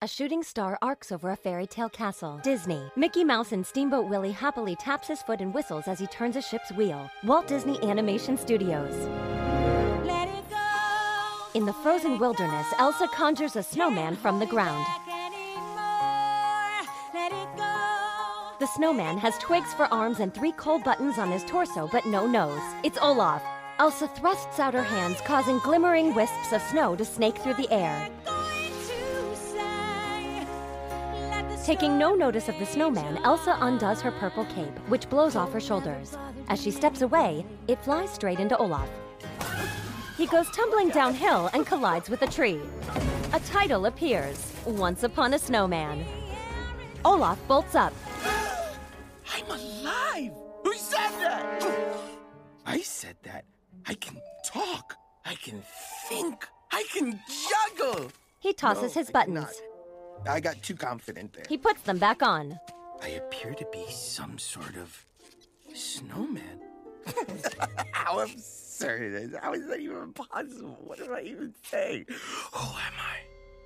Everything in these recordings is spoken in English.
A shooting star arcs over a fairy tale castle. Disney. Mickey Mouse and Steamboat Willie happily taps his foot and whistles as he turns a ship's wheel. Walt Disney Animation Studios. Let it go. In the frozen wilderness, Elsa conjures a snowman from the ground. Let it go. The snowman has twigs for arms and 3 coal buttons on his torso, but no nose. It's Olaf. Elsa thrusts out her hands, causing glimmering wisps of snow to snake through the air. Taking no notice of the snowman, Elsa undoes her purple cape, which blows off her shoulders. As she steps away, it flies straight into Olaf. He goes tumbling downhill and collides with a tree. A title appears, Once Upon a Snowman. Olaf bolts up. I'm alive! Who said that? I said that. I can talk. I can think. I can juggle. He tosses his buttons. I got too confident there. He puts them back on. I appear to be some sort of snowman. How absurd it is. How is that even possible? What am I even saying? Who am I?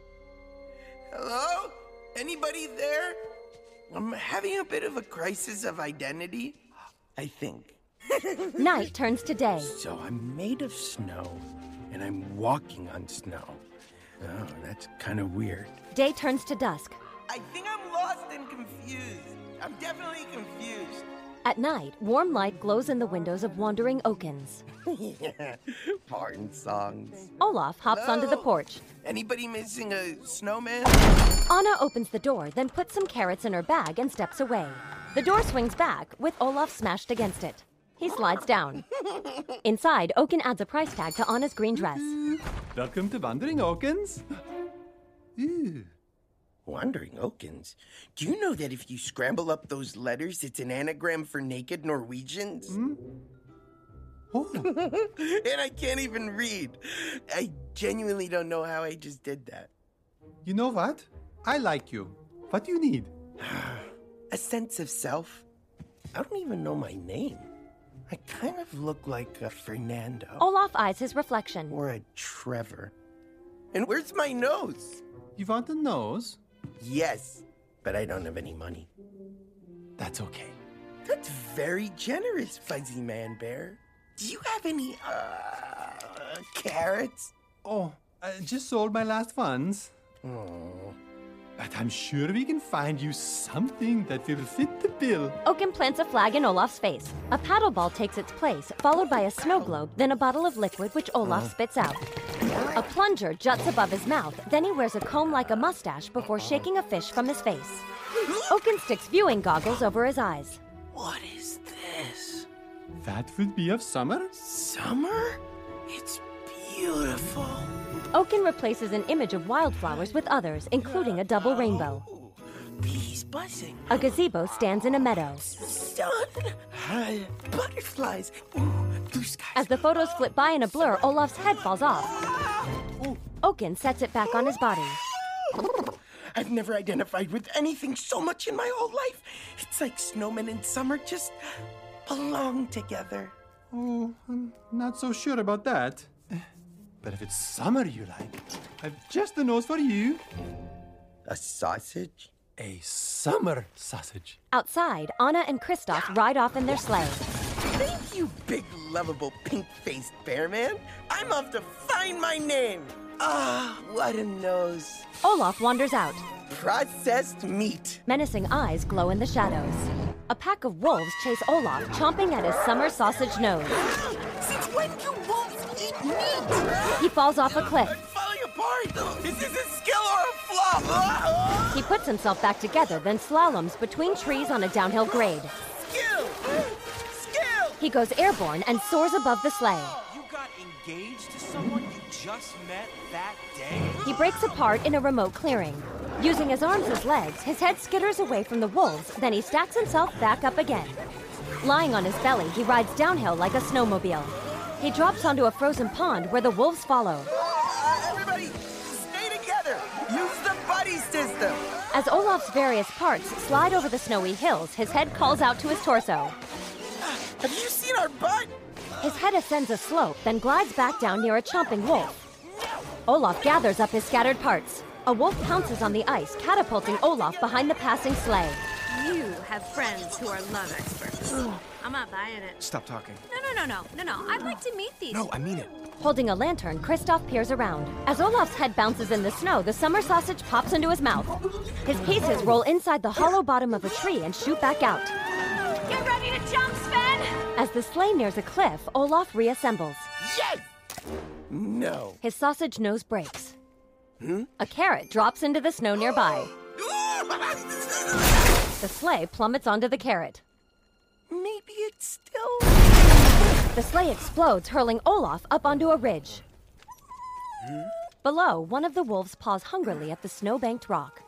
Hello? Anybody there? I'm having a bit of a crisis of identity, I think. Night turns to day. So I'm made of snow, and I'm walking on snow. Oh, that's kind of weird. Day turns to dusk. I think I'm lost and confused. I'm definitely confused. At night, warm light glows in the windows of wandering Okins. Yeah, barn songs. Olaf hops onto the porch. Anybody missing a snowman? Anna opens the door, then puts some carrots in her bag and steps away. The door swings back, with Olaf smashed against it. He slides down. Inside, Oaken adds a price tag to Anna's green dress. Welcome to Wandering Okins. Ooh. Wandering Okins? Do you know that if you scramble up those letters, it's an anagram for naked Norwegians? Hmm? Oh. And I can't even read. I genuinely don't know how I just did that. You know what? I like you. What do you need? A sense of self. I don't even know my name. I kind of look like a Fernando. Olaf eyes his reflection. Or a Trevor. And where's my nose? You want a nose? Yes, but I don't have any money. That's okay. That's very generous, Fuzzy Man Bear. Do you have any, carrots? Oh, I just sold my last ones. Oh. But I'm sure we can find you something that will fit the bill. Oaken plants a flag in Olaf's face. A paddle ball takes its place, followed by a snow globe, then a bottle of liquid which Olaf spits out. A plunger juts above his mouth, then he wears a comb like a mustache before shaking a fish from his face. Oaken sticks viewing goggles over his eyes. What is this? That would be of summer? Summer? It's beautiful. Oaken replaces an image of wildflowers with others, including a double rainbow. Oh, bees buzzing. A gazebo stands in a meadow. Sun. Butterflies. Ooh, blue skies. As the photos flip by in a blur, Olaf's head falls off. Oaken sets it back on his body. I've never identified with anything so much in my whole life. It's like snowmen in summer just belong together. Oh, I'm not so sure about that. But if it's summer you like, I've just the nose for you. A sausage? A summer sausage. Outside, Anna and Kristoff ride off in their sleigh. Thank you, big, lovable, pink-faced bear man. I'm off to find my name. Ah, what a nose. Olaf wanders out. Processed meat. Menacing eyes glow in the shadows. A pack of wolves chase Olaf, chomping at his summer sausage nose. Since when do wolves eat meat? He falls off a cliff. I'm falling apart. Is this a skill or a flaw? He puts himself back together, then slaloms between trees on a downhill grade. Skill! Skill! He goes airborne and soars above the sleigh. You got engaged to someone you just met that day? He breaks apart in a remote clearing. Using his arms as legs, his head skitters away from the wolves, then he stacks himself back up again. Lying on his belly, he rides downhill like a snowmobile. He drops onto a frozen pond where the wolves follow. Everybody, stay together. Use the buddy system. As Olaf's various parts slide over the snowy hills, his head calls out to his torso. Have you seen our butt? His head ascends a slope, then glides back down near a chomping wolf. Olaf gathers up his scattered parts. A wolf pounces on the ice, catapulting Olaf behind the passing sleigh. You have friends who are love experts. I'm not buying it. Stop talking. No. I'd like to meet these. No, I mean it. Holding a lantern, Kristoff peers around. As Olaf's head bounces in the snow, the summer sausage pops into his mouth. His pieces roll inside the hollow bottom of a tree and shoot back out. Get ready to jump, Sven! As the sleigh nears a cliff, Olaf reassembles. Yes! No. His sausage nose breaks. A carrot drops into the snow nearby. The sleigh plummets onto the carrot. Maybe it's still... The sleigh explodes, hurling Olaf up onto a ridge. Below, one of the wolves paws hungrily at the snow-banked rock.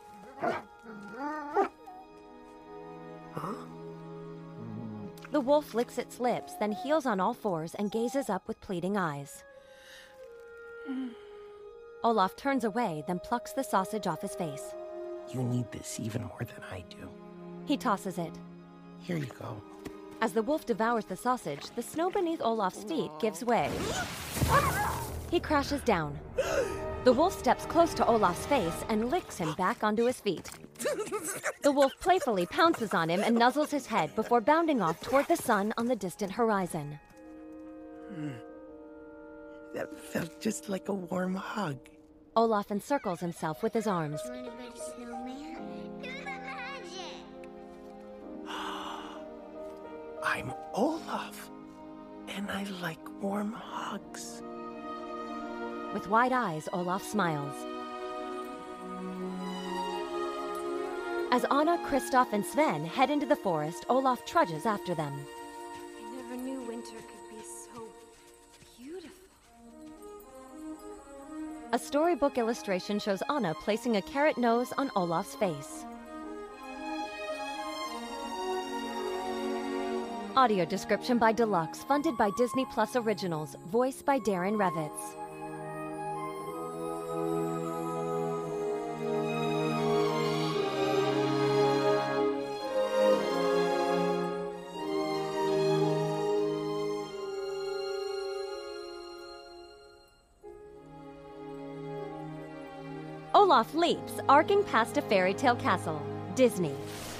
The wolf licks its lips, then heels on all fours and gazes up with pleading eyes. Olaf turns away, then plucks the sausage off his face. You need this even more than I do. He tosses it. Here you go. As the wolf devours the sausage, the snow beneath Olaf's feet gives way. He crashes down. The wolf steps close to Olaf's face and licks him back onto his feet. The wolf playfully pounces on him and nuzzles his head before bounding off toward the sun on the distant horizon. That felt just like a warm hug. Olaf encircles himself with his arms. Want to build a snowman? Do the magic! I'm Olaf, and I like warm hugs. With wide eyes, Olaf smiles. As Anna, Kristoff, and Sven head into the forest, Olaf trudges after them. I never knew winter could be so beautiful. A storybook illustration shows Anna placing a carrot nose on Olaf's face. Audio description by Deluxe, funded by Disney Plus Originals, voiced by Darren Revitz. Olaf leaps, arcing past a fairy tale castle. Disney.